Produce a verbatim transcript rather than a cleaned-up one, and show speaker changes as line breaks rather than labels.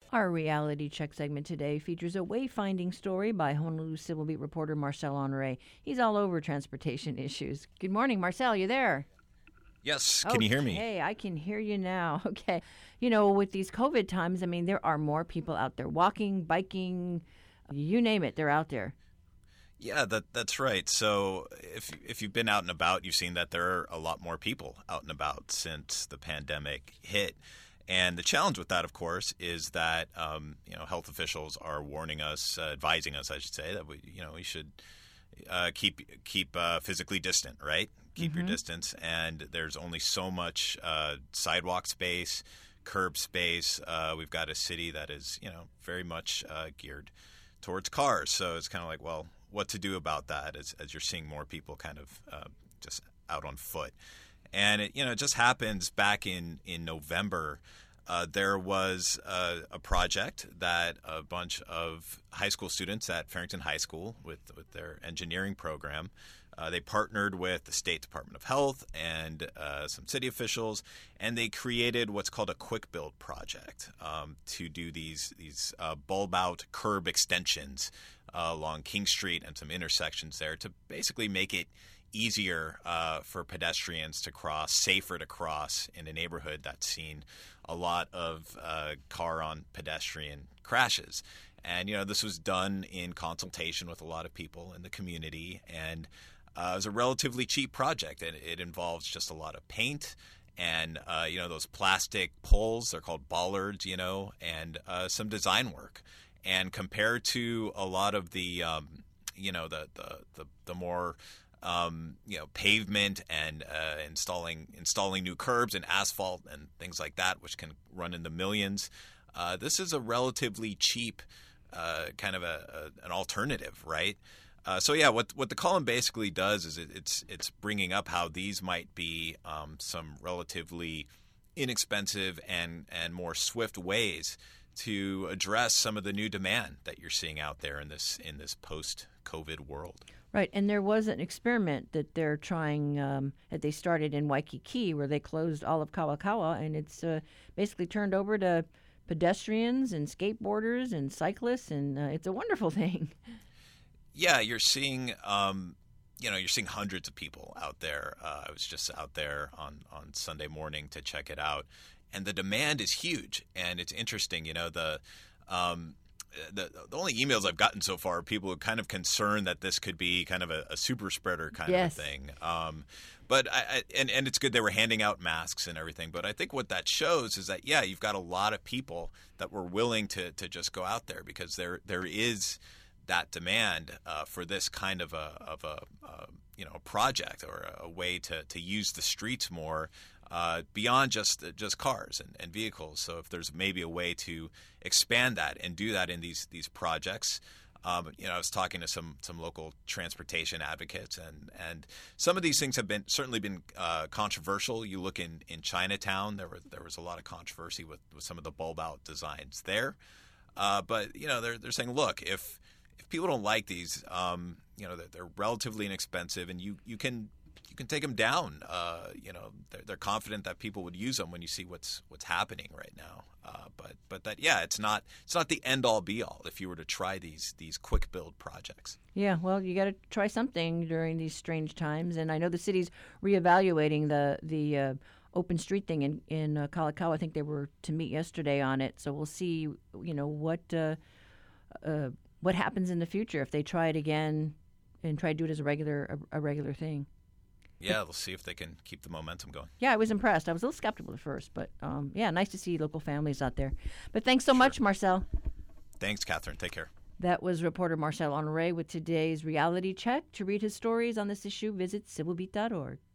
Our reality check segment today features a wayfinding story by Honolulu Civil Beat reporter Marcel Honore. He's all over transportation issues. Good morning, Marcel. You there?
Yes. Can you hear me?
Hey, I can hear you now. Okay. You know, with these COVID times, I mean, there are more people out there walking, biking, you name it, they're out there.
Yeah, that that's right. So if if you've been out and about, you've seen that there are a lot more people out and about since the pandemic hit. And the challenge with that, of course, is that um, you know health officials are warning us, uh, advising us, I should say, that we you know we should uh, keep keep uh, physically distant, right? Keep
Mm-hmm.
your distance. And there's only so much uh, sidewalk space, curb space. Uh, we've got a city that is you know very much uh, geared towards cars, so it's kind of like, well, what to do about that as as you're seeing more people kind of uh, just out on foot. And it, you know, it just happens back in, in November, uh, there was a, a project that a bunch of high school students at Farrington High School with, with their engineering program, uh, they partnered with the State Department of Health and uh, some city officials, and they created what's called a quick build project um, to do these, these uh, bulb out curb extensions uh, along King Street and some intersections there to basically make it easier uh, for pedestrians to cross, safer to cross in a neighborhood that's seen a lot of uh, car on pedestrian crashes. And, you know, this was done in consultation with a lot of people in the community, and uh, it was a relatively cheap project. And it involves just a lot of paint and, uh, you know, those plastic poles, they're called bollards, you know, and uh, some design work. And compared to a lot of the, um, you know, the, the, the, the more Um, you know, pavement and uh, installing installing new curbs and asphalt and things like that, which can run in the millions. Uh, this is a relatively cheap uh, kind of a, a an alternative, right? Uh, so yeah, what what the column basically does is it, it's it's bringing up how these might be um, some relatively inexpensive and and more swift ways to address some of the new demand that you're seeing out there in this in this post-COVID world.
Right, and there was an experiment that they're trying, um, that they started in Waikiki, where they closed all of Kawakawa, and it's uh, basically turned over to pedestrians and skateboarders and cyclists, and uh, it's a wonderful thing.
Yeah, you're seeing, um, you know, you're seeing hundreds of people out there. Uh, I was just out there on, on Sunday morning to check it out, and the demand is huge, and it's interesting, you know, the um, The, the only emails I've gotten so far are people who are kind of concerned that this could be kind of a, a super spreader kind
yes.
of a thing. Um, but I, I, and, and it's good they were handing out masks and everything. But I think what that shows is that, yeah, you've got a lot of people that were willing to, to just go out there because there there is that demand uh, for this kind of a of a uh, you know a project or a, a way to, to use the streets more. Uh, beyond just just cars and, and vehicles. So if there's maybe a way to expand that and do that in these these projects, um, you know, I was talking to some some local transportation advocates, and, and some of these things have been certainly been uh, controversial. You look in, in Chinatown, there was there was a lot of controversy with, with some of the bulb out designs there. Uh, but you know, they're they're saying, look, if if people don't like these, um, you know, they're, they're relatively inexpensive, and you you can. You can take them down. Uh, you know, they're, they're confident that people would use them when you see what's what's happening right now. Uh, but but that yeah, it's not it's not the end all be all if you were to try these these quick build projects.
Yeah, well, you got to try something during these strange times, and I know the city's reevaluating the the uh, open street thing in in uh, Kalakaua. I think they were to meet yesterday on it, so we'll see. You know what uh, uh, what happens in the future if they try it again and try to do it as a regular a, a regular thing.
Yeah, we'll see if they can keep the momentum going.
Yeah, I was impressed. I was a little skeptical at first, but um, yeah, nice to see local families out there. But thanks so
Sure.
much, Marcel.
Thanks, Catherine. Take care.
That was reporter Marcel Honore with today's Reality Check. To read his stories on this issue, visit civil beat dot org.